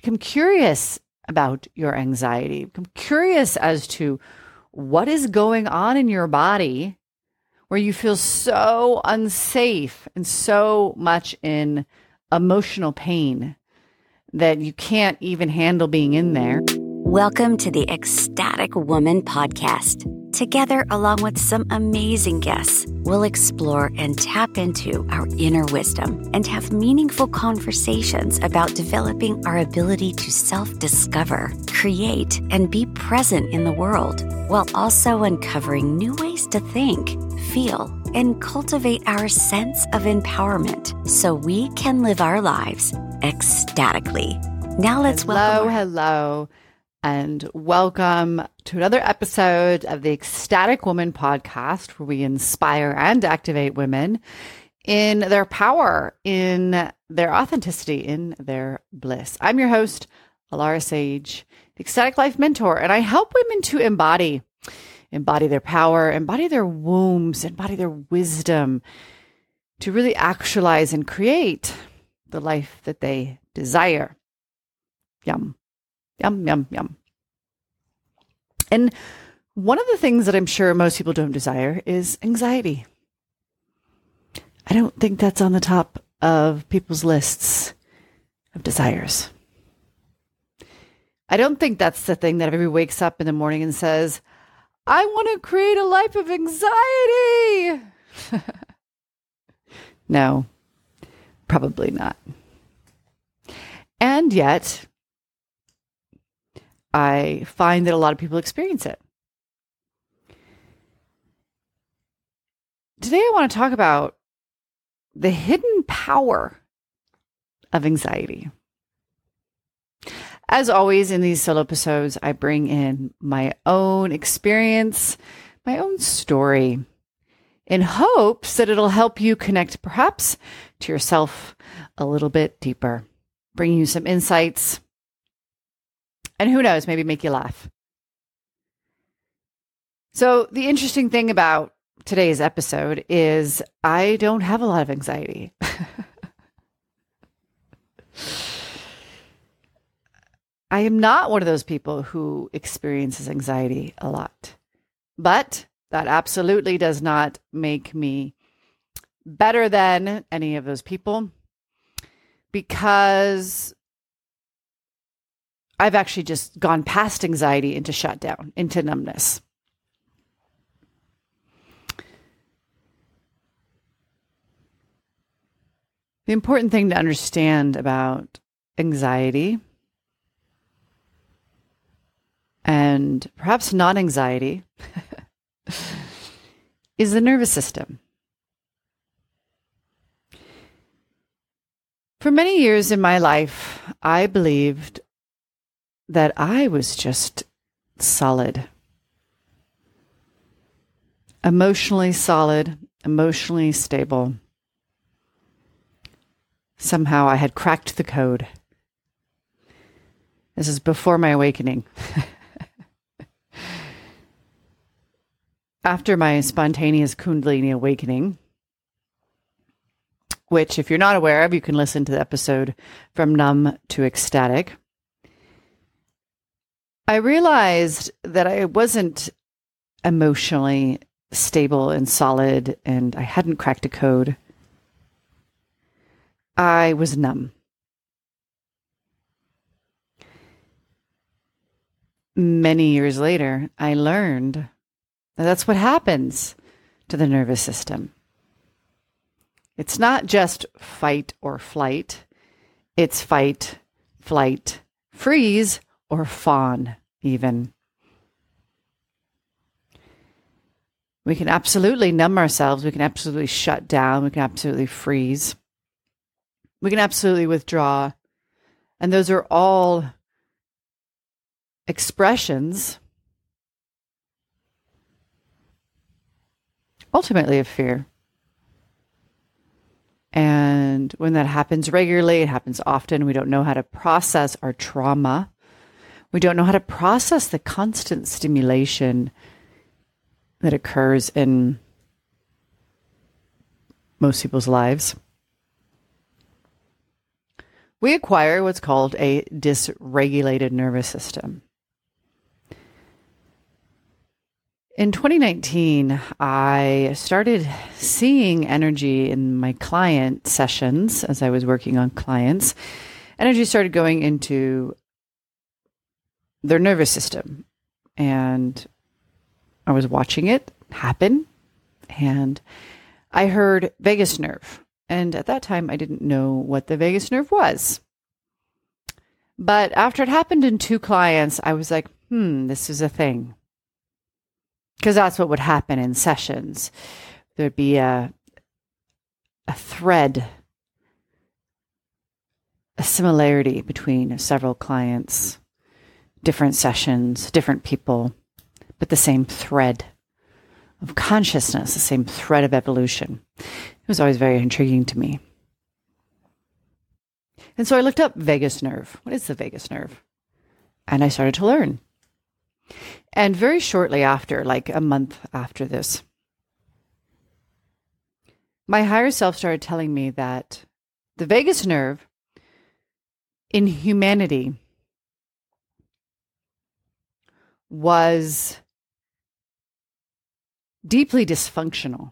become curious about your anxiety. Become curious as to what is going on in your body where you feel so unsafe and so much in emotional pain that you can't even handle being in there. Welcome to the Ecstatic Woman Podcast. Together, along with some amazing guests, we'll explore and tap into our inner wisdom and have meaningful conversations about developing our ability to self-discover, create, and be present in the world, while also uncovering new ways to think, feel, and cultivate our sense of empowerment so we can live our lives ecstatically. Now let's welcome Hello, and welcome to another episode of the Ecstatic Woman Podcast, where we inspire and activate women in their power, in their authenticity, in their bliss. I'm your host, Alara Sage, the Ecstatic Life Mentor, and I help women to embody their power, embody their wombs, embody their wisdom, to really actualize and create the life that they desire. Yum. Yum, yum, yum. And one of the things that I'm sure most people don't desire is anxiety. I don't think that's on the top of people's lists of desires. I don't think that's the thing that everybody wakes up in the morning and says, I want to create a life of anxiety. No, probably not. And yet, I find that a lot of people experience it. Today, I want to talk about the hidden power of anxiety. As always, in these solo episodes, I bring in my own experience, my own story, in hopes that it'll help you connect perhaps to yourself a little bit deeper, bring you some insights, and who knows, maybe make you laugh. So the interesting thing about today's episode is I don't have a lot of anxiety. I am not one of those people who experiences anxiety a lot, but that absolutely does not make me better than any of those people, because I've actually just gone past anxiety into shutdown, into numbness. The important thing to understand about anxiety, and perhaps non-anxiety, is the nervous system. For many years in my life, I believed that I was just solid. Emotionally solid, emotionally stable. Somehow I had cracked the code. This is before my awakening. After my spontaneous Kundalini awakening, which, if you're not aware of, you can listen to the episode From Numb to Ecstatic, I realized that I wasn't emotionally stable and solid, and I hadn't cracked a code. I was numb. Many years later, I learned that that's what happens to the nervous system. It's not just fight or flight. It's fight, flight, freeze, or fawn, even. We can absolutely numb ourselves. We can absolutely shut down. We can absolutely freeze. We can absolutely withdraw. And those are all expressions, ultimately, of fear. And when that happens regularly, it happens often, we don't know how to process our trauma. We don't know how to process the constant stimulation that occurs in most people's lives. we acquire what's called a dysregulated nervous system. In 2019, I started seeing energy in my client sessions as I was working on clients. Energy started going into their nervous system, and I was watching it happen, and I heard vagus nerve. And at that time, I didn't know what the vagus nerve was. But after it happened in 2 clients, I was like, this is a thing. Because that's what would happen in sessions. There'd be a thread, a similarity between several clients, different sessions, different people, but the same thread of consciousness, the same thread of evolution. It was always very intriguing to me. And so I looked up vagus nerve. What is the vagus nerve? And I started to learn. And very shortly after, like a month after this, my higher self started telling me that the vagus nerve in humanity was deeply dysfunctional.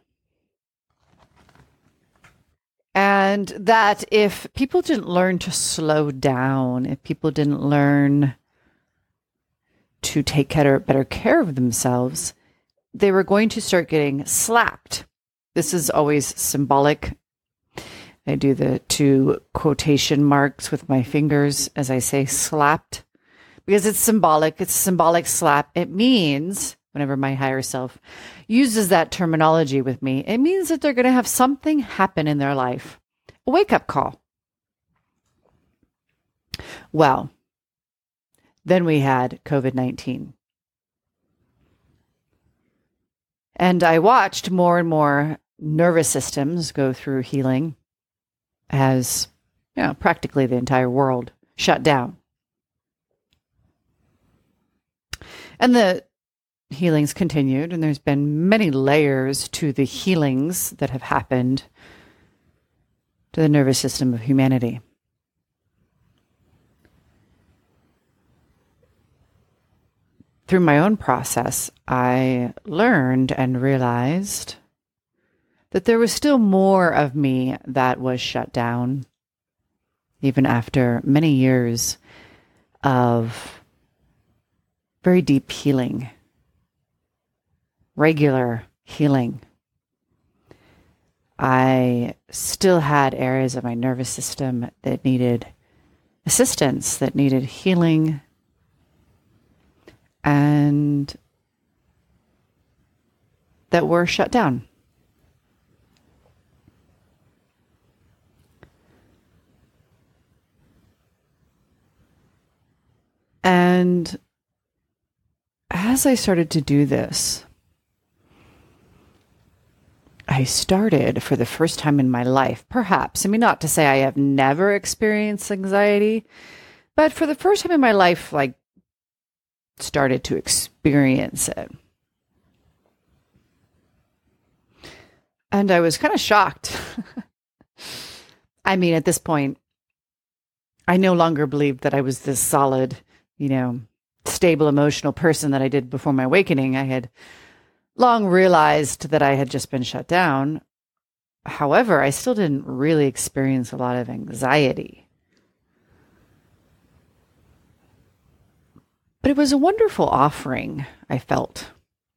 And that if people didn't learn to slow down, if people didn't learn to take better care of themselves, they were going to start getting slapped. This is always symbolic. I do the 2 quotation marks with my fingers as I say slapped, because it's symbolic. It's a symbolic slap. It means, whenever my higher self uses that terminology with me, it means that they're going to have something happen in their life, a wake-up call. Well, then we had COVID-19. And I watched more and more nervous systems go through healing as, practically the entire world shut down. And the healings continued, and there's been many layers to the healings that have happened to the nervous system of humanity. Through my own process, I learned and realized that there was still more of me that was shut down, even after many years of very deep healing, regular healing. I still had areas of my nervous system that needed assistance, that needed healing, and that were shut down. And as I started to do this, I started for the first time in my life, perhaps, not to say I have never experienced anxiety, but for the first time in my life, started to experience it. And I was kind of shocked. At this point, I no longer believed that I was this solid, stable emotional person that I did before my awakening. I had long realized that I had just been shut down. However, I still didn't really experience a lot of anxiety. But it was a wonderful offering, I felt,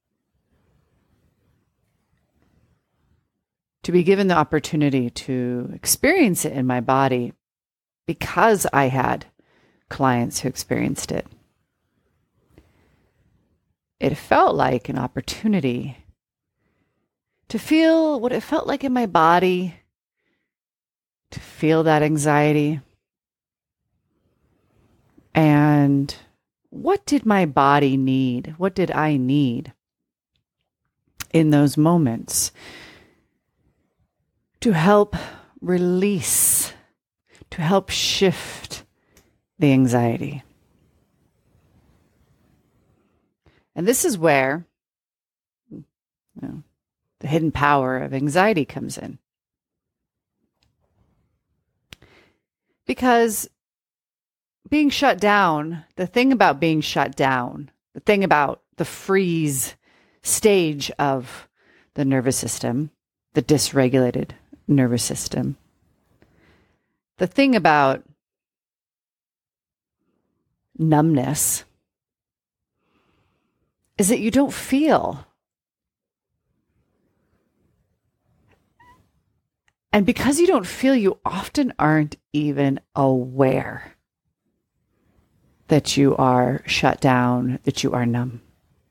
to be given the opportunity to experience it in my body because I had clients who experienced it. It felt like an opportunity to feel what it felt like in my body, to feel that anxiety. And what did my body need? What did I need in those moments to help release, to help shift the anxiety? And this is where the hidden power of anxiety comes in. Because being shut down, the thing about being shut down, the thing about the freeze stage of the nervous system, the dysregulated nervous system, the thing about numbness is that you don't feel. And because you don't feel, you often aren't even aware that you are shut down, that you are numb.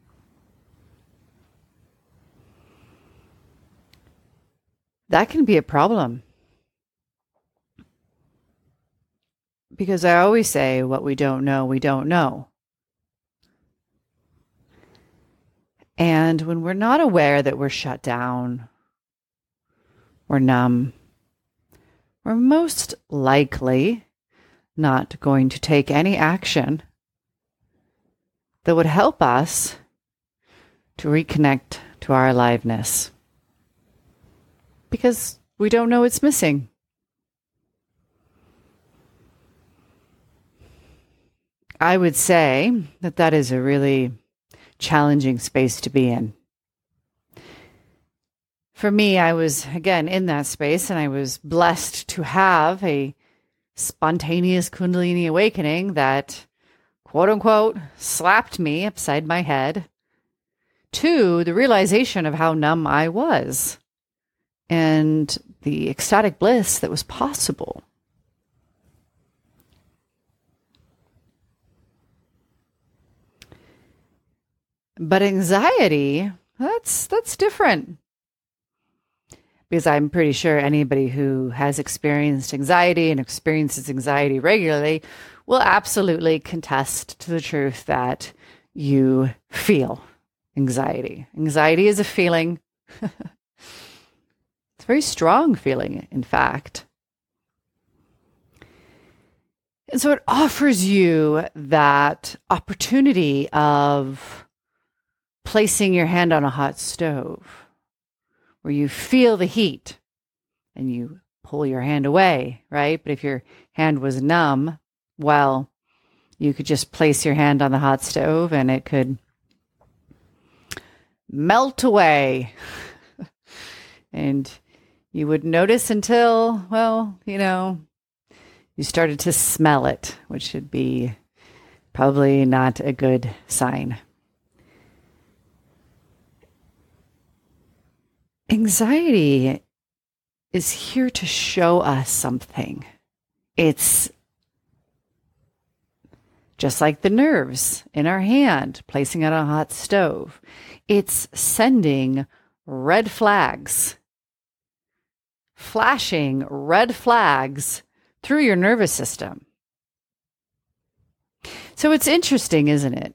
That can be a problem. Because I always say, what we don't know, we don't know. And when we're not aware that we're shut down, we're numb, we're most likely not going to take any action that would help us to reconnect to our aliveness. Because we don't know it's missing. I would say that that is a really challenging space to be in. For me, I was, again, in that space, and I was blessed to have a spontaneous Kundalini awakening that, quote unquote, slapped me upside my head to the realization of how numb I was and the ecstatic bliss that was possible. But anxiety, that's different. Because I'm pretty sure anybody who has experienced anxiety and experiences anxiety regularly will absolutely contest to the truth that you feel anxiety. Anxiety is a feeling. It's a very strong feeling, in fact. And so it offers you that opportunity of placing your hand on a hot stove, where you feel the heat and you pull your hand away, right? But if your hand was numb, well, you could just place your hand on the hot stove and it could melt away. And you would notice until, well, you started to smell it, which should be probably not a good sign. Anxiety is here to show us something. It's just like the nerves in our hand, placing it on a hot stove. It's sending red flags, flashing red flags through your nervous system. So it's interesting, isn't it,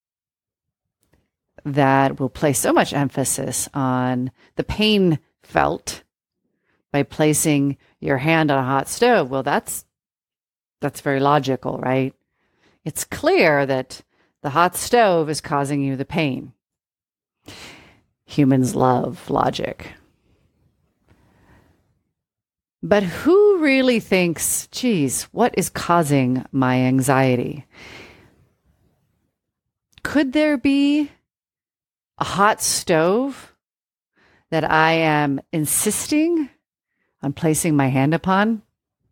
that we'll place so much emphasis on the pain felt by placing your hand on a hot stove. Well, that's very logical, right? It's clear that the hot stove is causing you the pain. Humans love logic. But who really thinks, geez, what is causing my anxiety? Could there be a hot stove that I am insisting on placing my hand upon?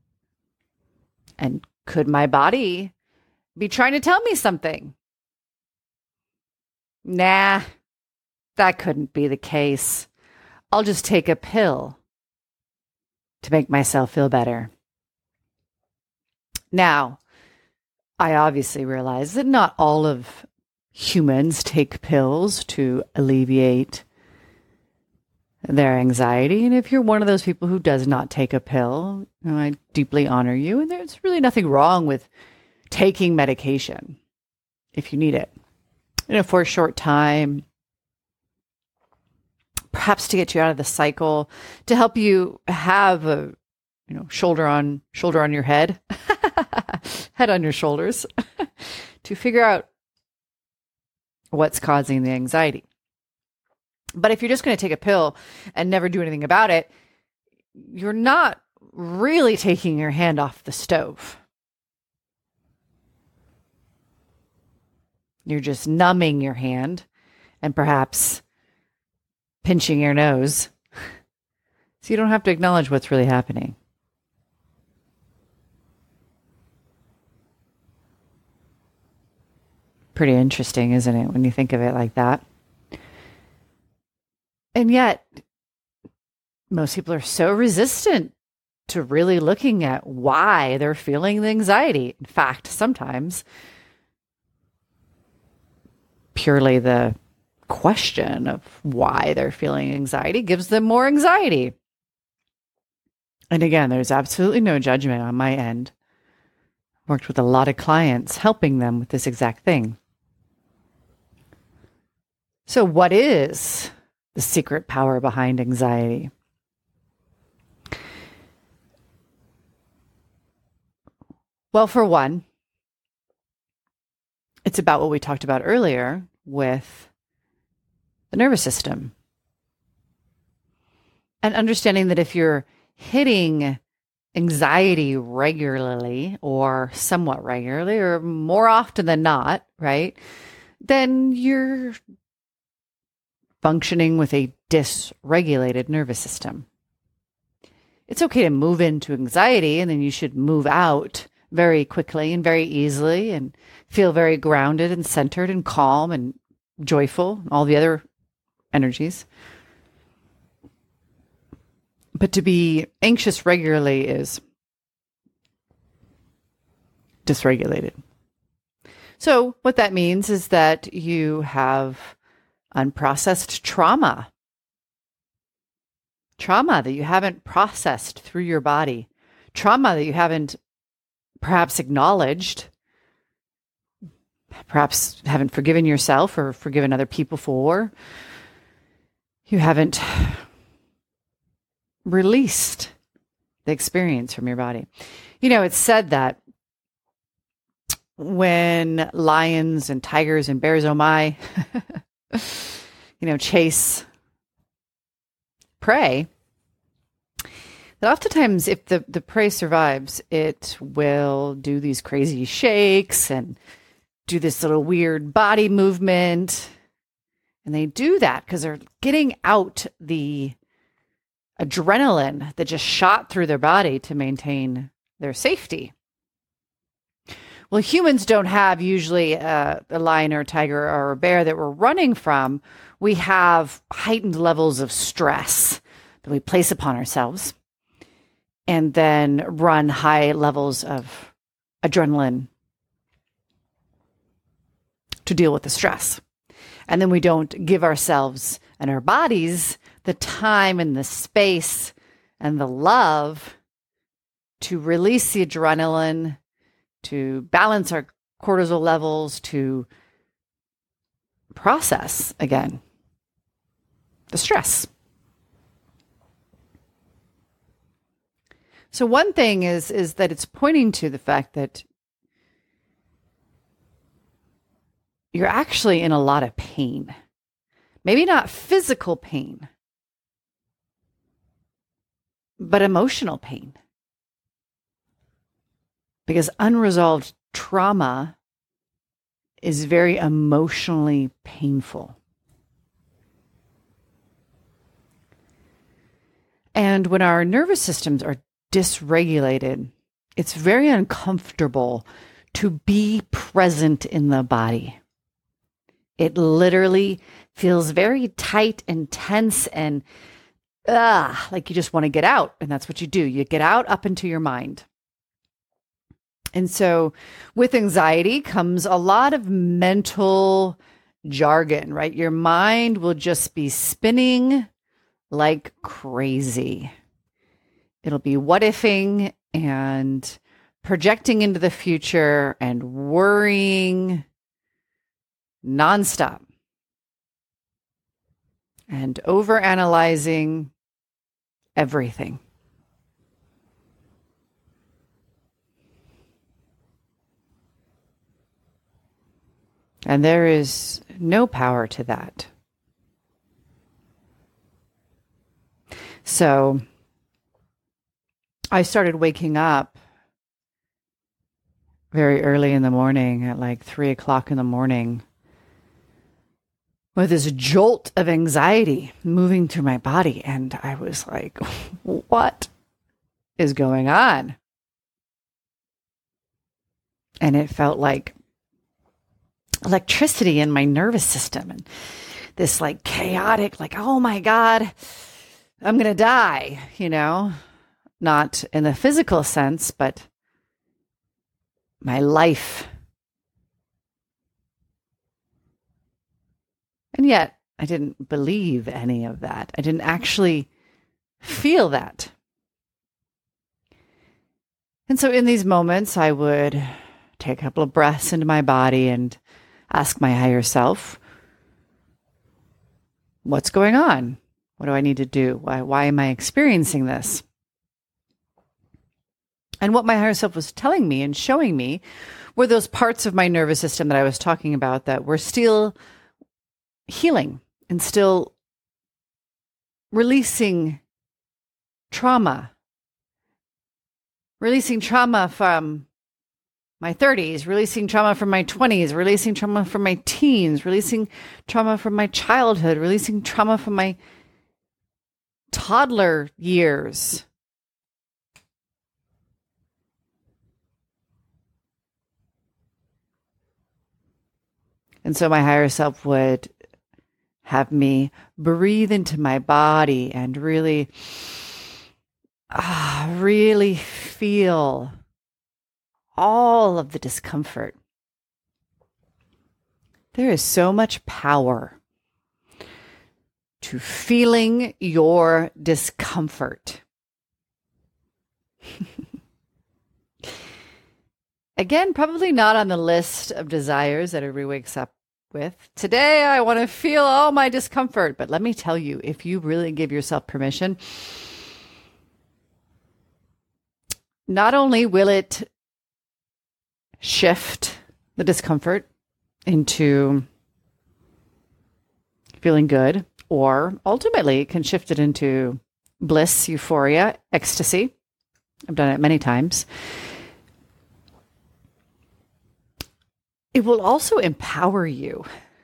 And could my body be trying to tell me something? Nah, that couldn't be the case. I'll just take a pill to make myself feel better. Now, I obviously realize that not all of humans take pills to alleviate their anxiety. And if you're one of those people who does not take a pill, I deeply honor you. And there's really nothing wrong with taking medication if you need it, for a short time, perhaps to get you out of the cycle, to help you have a, shoulder on your head, head on your shoulders, to figure out what's causing the anxiety. But if you're just going to take a pill and never do anything about it, you're not really taking your hand off the stove. You're just numbing your hand and perhaps pinching your nose. So you don't have to acknowledge what's really happening. Pretty interesting, isn't it, when you think of it like that? And yet, most people are so resistant to really looking at why they're feeling the anxiety. In fact, sometimes purely the question of why they're feeling anxiety gives them more anxiety. And again, there's absolutely no judgment on my end. Worked with a lot of clients helping them with this exact thing. So what is the secret power behind anxiety? Well, for one, it's about what we talked about earlier with the nervous system. And understanding that if you're hitting anxiety regularly or somewhat regularly or more often than not, right, then you're functioning with a dysregulated nervous system. It's okay to move into anxiety, and then you should move out very quickly and very easily and feel very grounded and centered and calm and joyful, all the other energies. But to be anxious regularly is dysregulated. So what that means is that you have unprocessed trauma that you haven't processed through your body, trauma that you haven't perhaps acknowledged, perhaps haven't forgiven yourself or forgiven other people for. You haven't released the experience from your body. You know, it's said that when lions and tigers and bears, oh my, chase prey, that oftentimes if the prey survives, it will do these crazy shakes and do this little weird body movement. And they do that because they're getting out the adrenaline that just shot through their body to maintain their safety. Well, humans don't have usually a lion or a tiger or a bear that we're running from. We have heightened levels of stress that we place upon ourselves and then run high levels of adrenaline to deal with the stress. And then we don't give ourselves and our bodies the time and the space and the love to release the adrenaline, to balance our cortisol levels, to process again the stress. So one thing is that it's pointing to the fact that you're actually in a lot of pain. Maybe not physical pain, but emotional pain. Because unresolved trauma is very emotionally painful. And when our nervous systems are dysregulated, it's very uncomfortable to be present in the body. It literally feels very tight and tense and like you just want to get out. And that's what you do. You get out up into your mind. And so with anxiety comes a lot of mental jargon, right? Your mind will just be spinning like crazy. It'll be what ifing and projecting into the future and worrying nonstop and overanalyzing everything. And there is no power to that. So I started waking up very early in the morning at like 3 o'clock in the morning with this jolt of anxiety moving through my body. And I was like, what is going on? And it felt like electricity in my nervous system and this like chaotic, like, oh my God, I'm going to die, not in the physical sense, but my life. And yet I didn't believe any of that. I didn't actually feel that. And so in these moments, I would take a couple of breaths into my body and ask my higher self, what's going on? What do I need to do? Why am I experiencing this? And what my higher self was telling me and showing me were those parts of my nervous system that I was talking about that were still healing and still releasing trauma from my 30s, releasing trauma from my 20s, releasing trauma from my teens, releasing trauma from my childhood, releasing trauma from my toddler years. And so my higher self would have me breathe into my body and really feel all of the discomfort. There is so much power to feeling your discomfort. Again, probably not on the list of desires that everybody wakes up with. Today, I want to feel all my discomfort. But let me tell you, if you really give yourself permission, not only will it shift the discomfort into feeling good, or ultimately can shift it into bliss, euphoria, ecstasy. I've done it many times. It will also empower you,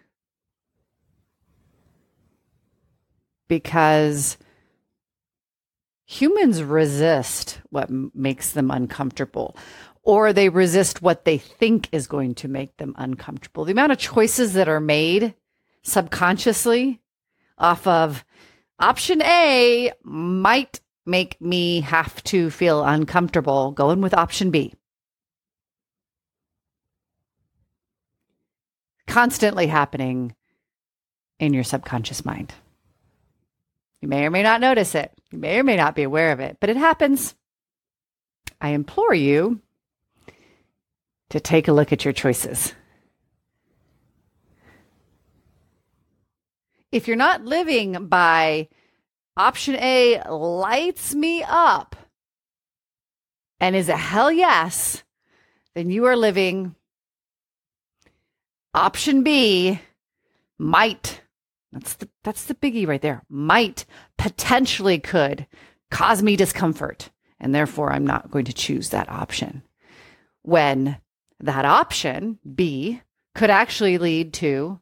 because humans resist what makes them uncomfortable, or they resist what they think is going to make them uncomfortable. The amount of choices that are made subconsciously off of option A might make me have to feel uncomfortable going with option B. Constantly happening in your subconscious mind. You may or may not notice it. You may or may not be aware of it, but it happens. I implore you to take a look at your choices. If you're not living by option A lights me up and is a hell yes, then you are living option B might, that's the biggie right there, might, potentially could cause me discomfort, and therefore I'm not going to choose that option. When that option, B, could actually lead to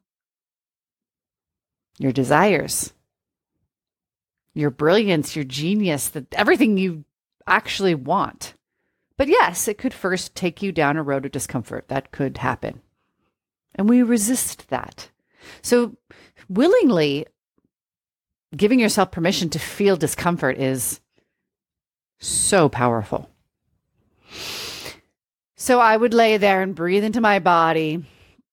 your desires, your brilliance, your genius, everything you actually want. But yes, it could first take you down a road of discomfort. That could happen. And we resist that. So willingly giving yourself permission to feel discomfort is so powerful. So I would lay there and breathe into my body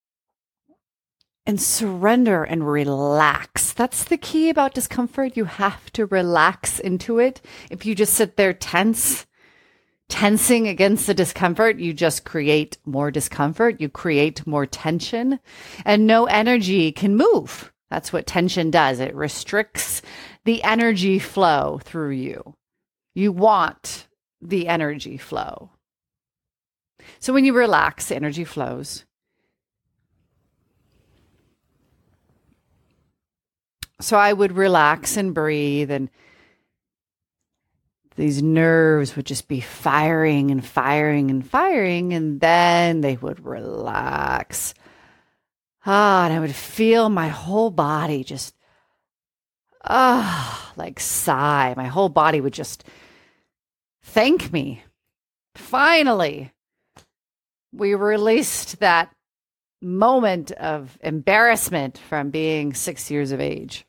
and surrender and relax. That's the key about discomfort. You have to relax into it. If you just sit there tensing against the discomfort, you just create more discomfort. You create more tension, and no energy can move. That's what tension does. It restricts the energy flow through you. You want the energy flow. So when you relax, energy flows. So I would relax and breathe and these nerves would just be firing and firing and firing, and then they would relax. And I would feel my whole body just, like sigh. My whole body would just thank me. Finally, we released that moment of embarrassment from being 6 years of age.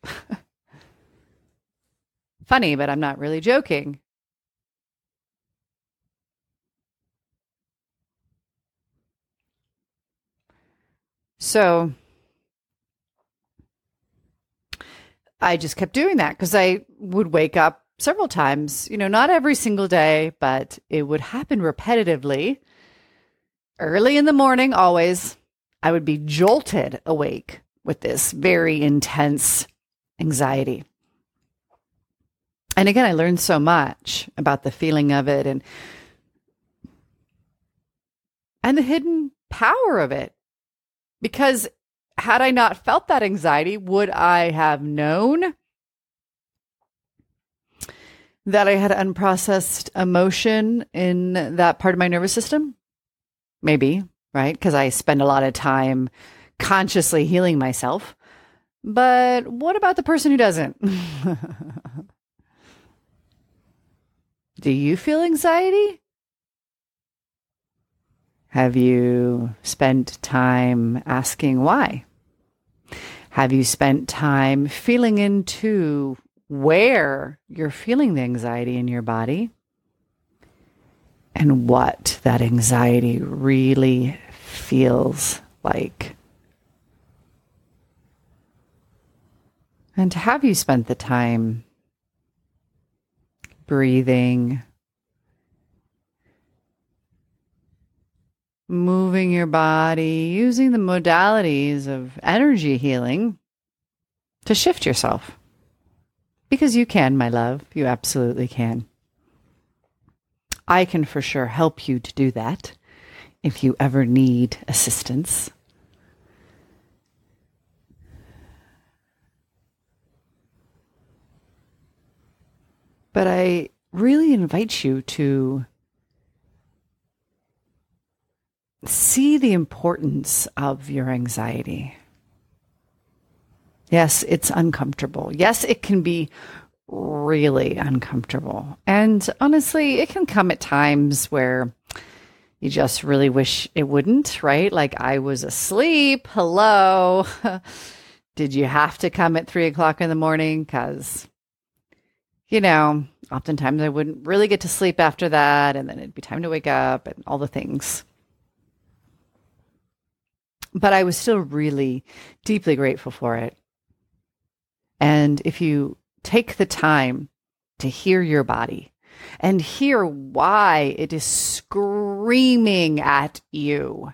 Funny, but I'm not really joking. So I just kept doing that because I would wake up several times, not every single day, but it would happen repetitively. Early in the morning, always, I would be jolted awake with this very intense anxiety. And again, I learned so much about the feeling of it and the hidden power of it. Because had I not felt that anxiety, would I have known that I had unprocessed emotion in that part of my nervous system? Maybe, right? Because I spend a lot of time consciously healing myself. But what about the person who doesn't? Do you feel anxiety? Have you spent time asking why? Have you spent time feeling into where you're feeling the anxiety in your body and what that anxiety really feels like? And have you spent the time breathing, moving your body, using the modalities of energy healing to shift yourself? Because you can, my love. You absolutely can. I can for sure help you to do that if you ever need assistance. But I really invite you to see the importance of your anxiety. Yes, it's uncomfortable. Yes, it can be really uncomfortable. And honestly, it can come at times where you just really wish it wouldn't, right? Like, I was asleep. Hello. Did you have to come at 3:00 in the morning? Because, oftentimes I wouldn't really get to sleep after that. And then it'd be time to wake up and all the things. But I was still really deeply grateful for it. And if you take the time to hear your body and hear why it is screaming at you,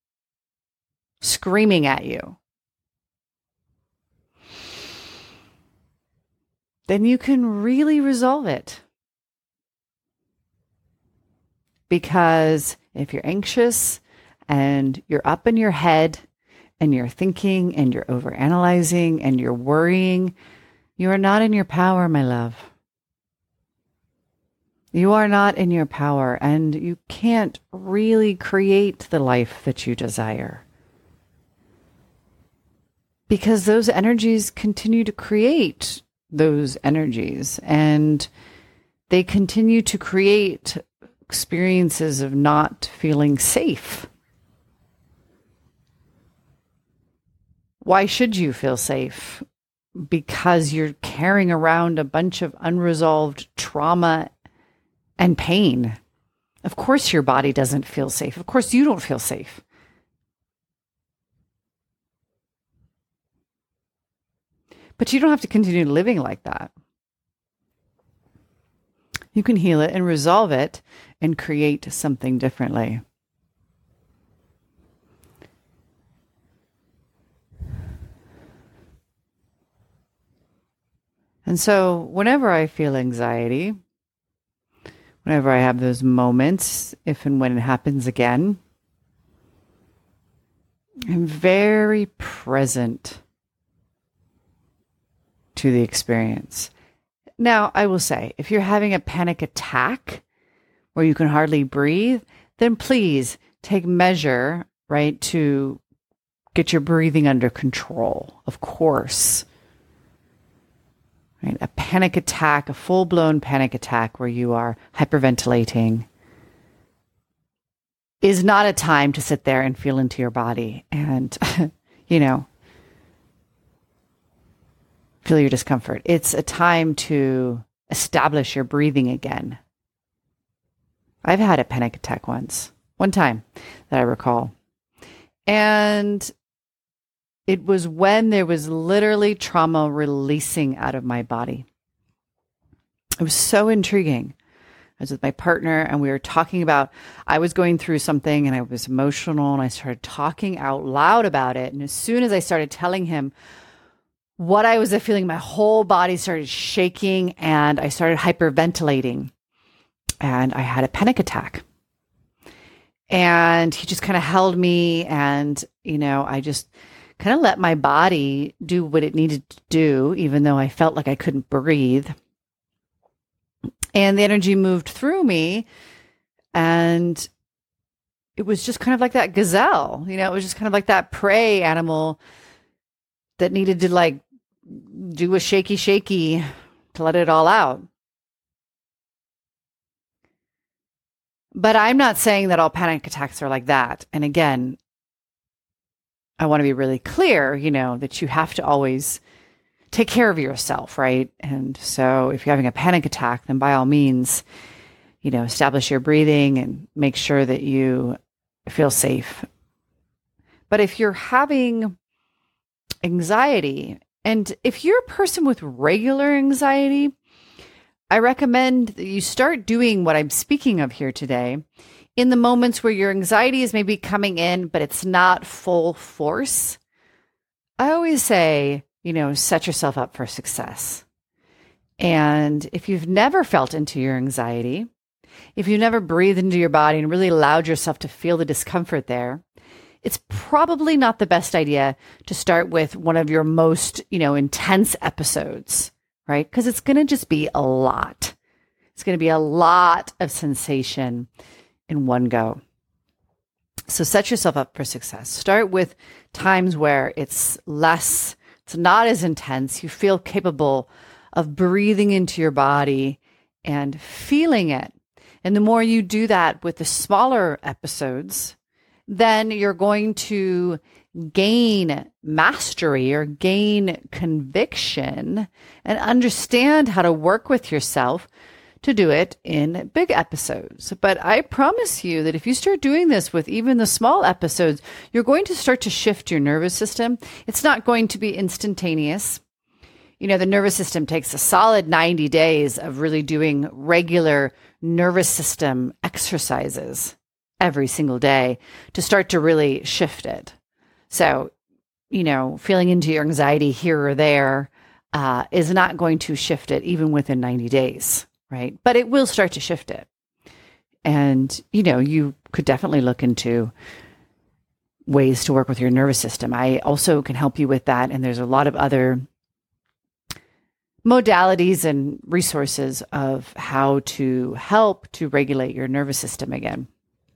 then you can really resolve it. Because if you're anxious and you're up in your head and you're thinking and you're overanalyzing and you're worrying, you are not in your power, my love. You are not in your power, and you can't really create the life that you desire. Because those energies continue to create those energies, and they continue to create experiences of not feeling safe. Why should you feel safe? Because you're carrying around a bunch of unresolved trauma and pain. Of course your body doesn't feel safe. Of course you don't feel safe. But you don't have to continue living like that. You can heal it and resolve it and create something differently. And so whenever I feel anxiety, whenever I have those moments, if and when it happens again, I'm very present to the experience. Now, I will say, if you're having a panic attack where you can hardly breathe, then please take measure, right, to get your breathing under control, of course. Right? A panic attack, a full-blown panic attack where you are hyperventilating is not a time to sit there and feel into your body and, feel your discomfort. It's a time to establish your breathing again. I've had a panic attack one time that I recall. And it was when there was literally trauma releasing out of my body. It was so intriguing. I was with my partner and we were talking about, I was going through something and I was emotional and I started talking out loud about it. And as soon as I started telling him what I was feeling, my whole body started shaking and I started hyperventilating and I had a panic attack. And he just kind of held me and, I just kind of let my body do what it needed to do, even though I felt like I couldn't breathe. And the energy moved through me and it was just kind of like that gazelle, it was just kind of like that prey animal that needed to do a shaky to let it all out. But I'm not saying that all panic attacks are like that. And again, I want to be really clear, that you have to always take care of yourself, right? And so if you're having a panic attack, then by all means, establish your breathing and make sure that you feel safe. But if you're having anxiety, and if you're a person with regular anxiety, I recommend that you start doing what I'm speaking of here today in the moments where your anxiety is maybe coming in, but it's not full force. I always say, set yourself up for success. And if you've never felt into your anxiety, if you've never breathed into your body and really allowed yourself to feel the discomfort there, it's probably not the best idea to start with one of your most, intense episodes, right? Because it's going to just be a lot. It's going to be a lot of sensation in one go. So set yourself up for success. Start with times where it's not as intense. You feel capable of breathing into your body and feeling it. And the more you do that with the smaller episodes, then you're going to gain mastery or gain conviction and understand how to work with yourself to do it in big episodes. But I promise you that if you start doing this with even the small episodes, you're going to start to shift your nervous system. It's not going to be instantaneous. The nervous system takes a solid 90 days of really doing regular nervous system exercises every single day to start to really shift it. So, feeling into your anxiety here or there is not going to shift it even within 90 days, right? But it will start to shift it. And, you could definitely look into ways to work with your nervous system. I also can help you with that. And there's a lot of other modalities and resources of how to help to regulate your nervous system again.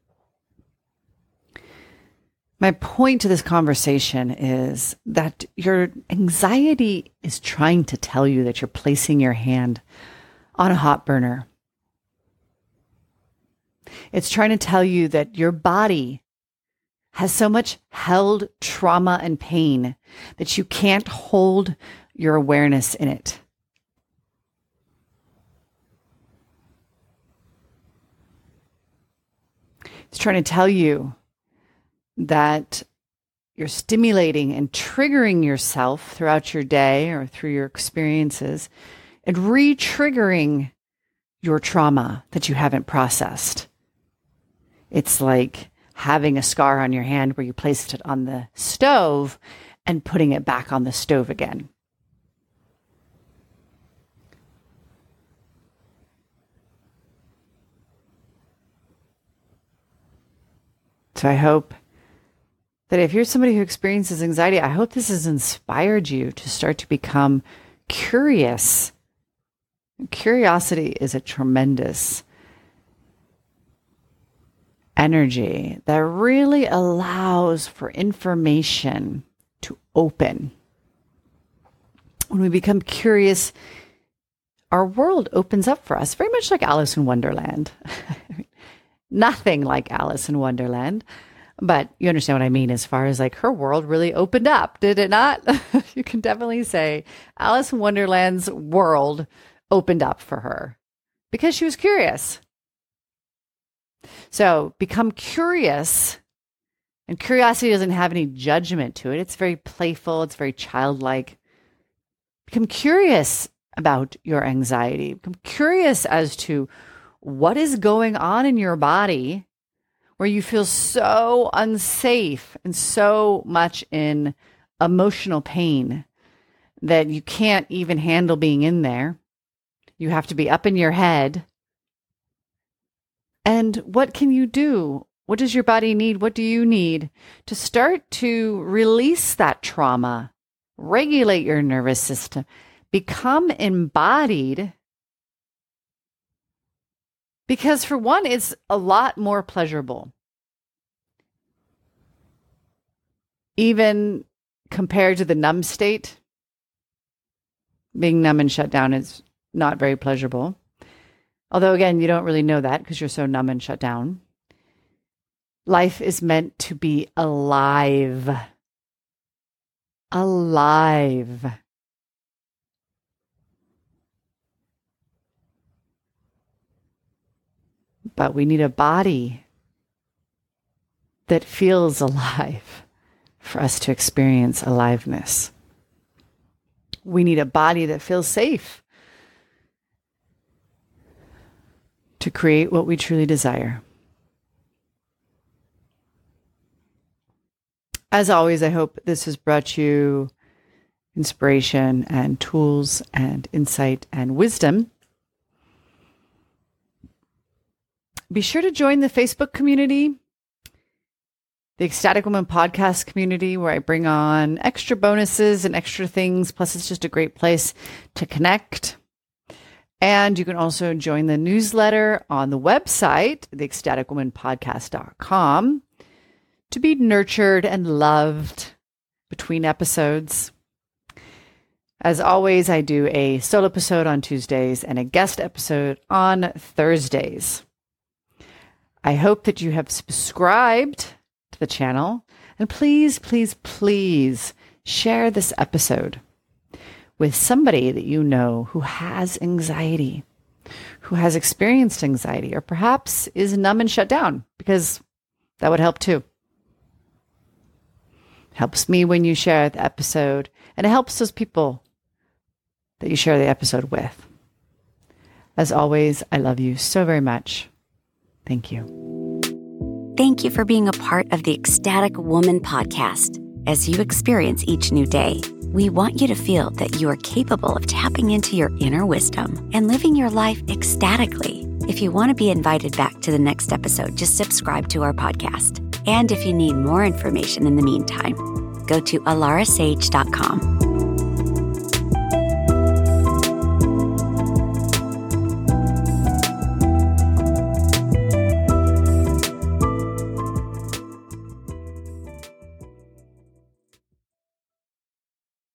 My point to this conversation is that your anxiety is trying to tell you that you're placing your hand on a hot burner. It's trying to tell you that your body has so much held trauma and pain that you can't hold your awareness in it. It's trying to tell you that you're stimulating and triggering yourself throughout your day or through your experiences and re-triggering your trauma that you haven't processed. It's like having a scar on your hand where you placed it on the stove and putting it back on the stove again. So I hope that if you're somebody who experiences anxiety, I hope this has inspired you to start to become curious Curiosity is a tremendous energy that really allows for information to open. When we become curious, our world opens up for us, very much like Alice in Wonderland. Nothing like Alice in Wonderland, but you understand what I mean as far as like her world really opened up, did it not? You can definitely say Alice in Wonderland's world opened up for her because she was curious. So become curious, and curiosity doesn't have any judgment to it. It's very playful. It's very childlike. Become curious about your anxiety. Become curious as to what is going on in your body where you feel so unsafe and so much in emotional pain that you can't even handle being in there. You have to be up in your head. And what can you do? What does your body need? What do you need to start to release that trauma, regulate your nervous system, become embodied? Because for one, it's a lot more pleasurable. Even compared to the numb state, being numb and shut down is not very pleasurable. Although, again, you don't really know that because you're so numb and shut down. Life is meant to be alive. Alive. But we need a body that feels alive for us to experience aliveness. We need a body that feels safe to create what we truly desire. As always, I hope this has brought you inspiration and tools and insight and wisdom. Be sure to join the Facebook community, the Ecstatic Woman podcast community, where I bring on extra bonuses and extra things. Plus, it's just a great place to connect. And you can also join the newsletter on the website, theecstaticwomanpodcast.com, to be nurtured and loved between episodes. As always, I do a solo episode on Tuesdays and a guest episode on Thursdays. I hope that you have subscribed to the channel, and please, please, please share this episode with somebody that you know who has anxiety, who has experienced anxiety, or perhaps is numb and shut down, because that would help too. Helps me when you share the episode, and it helps those people that you share the episode with. As always, I love you so very much. Thank you. Thank you for being a part of the Ecstatic Woman podcast. As you experience each new day, we want you to feel that you are capable of tapping into your inner wisdom and living your life ecstatically. If you want to be invited back to the next episode, just subscribe to our podcast. And if you need more information in the meantime, go to alarasage.com.